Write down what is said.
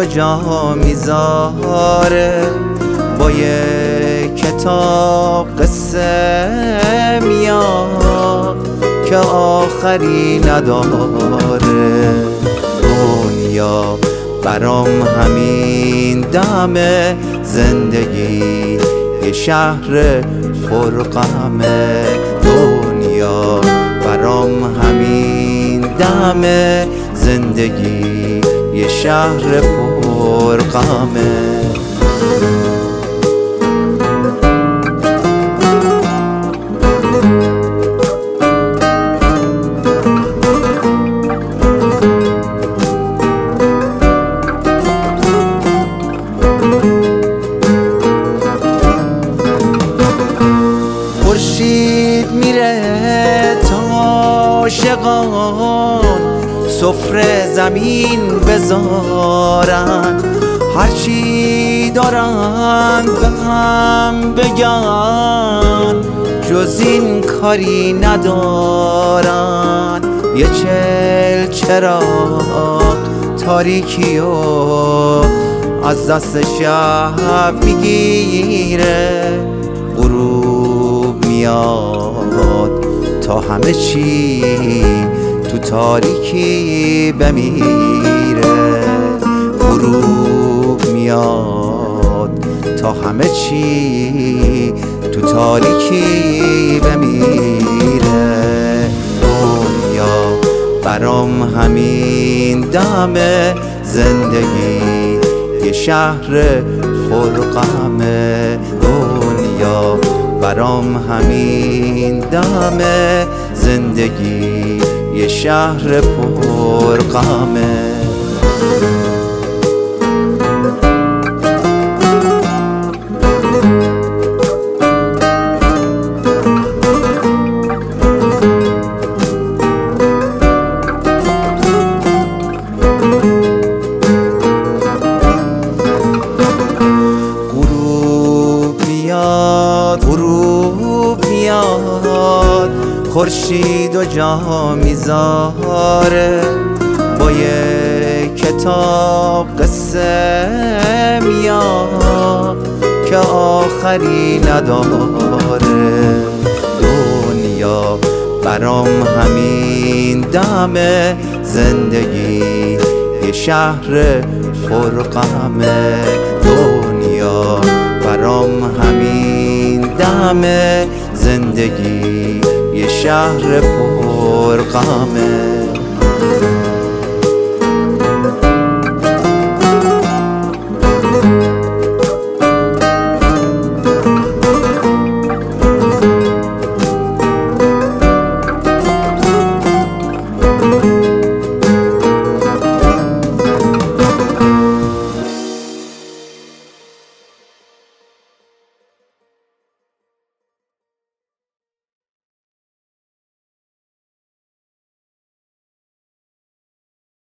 و جا میذاره، با یک کتاب قصه میاد که آخری نداره. دنیا برام همین دمه، زندگی یه شهر پرغمه. دنیا برام همین دمه، زندگی یه شهر پرغمه. خورشید میره تا عاشقان سفره زمین بذارن، هرچی دارن به هم بگن، جز این کاری ندارن. یه چراغ تاریکی و از دست شب میگیره، غروب میاد تا همه چی تو تاریکی بمیره. غروب میاد تا همه چی تو تاریکی بمیره. دنیا برام همین دمه، زندگی یه شهر پرغمه. دنیا برام همین دمه، زندگی یه شهر پرغمه. غروب میاد، خورشید و جا میذاره، با یک کتاب قصه میاد که آخری نداره. دنیا برام همین دمه، زندگی یه شهر پرغمه. دنیا برام همین دمه، زندگی یه شهر پرغمه.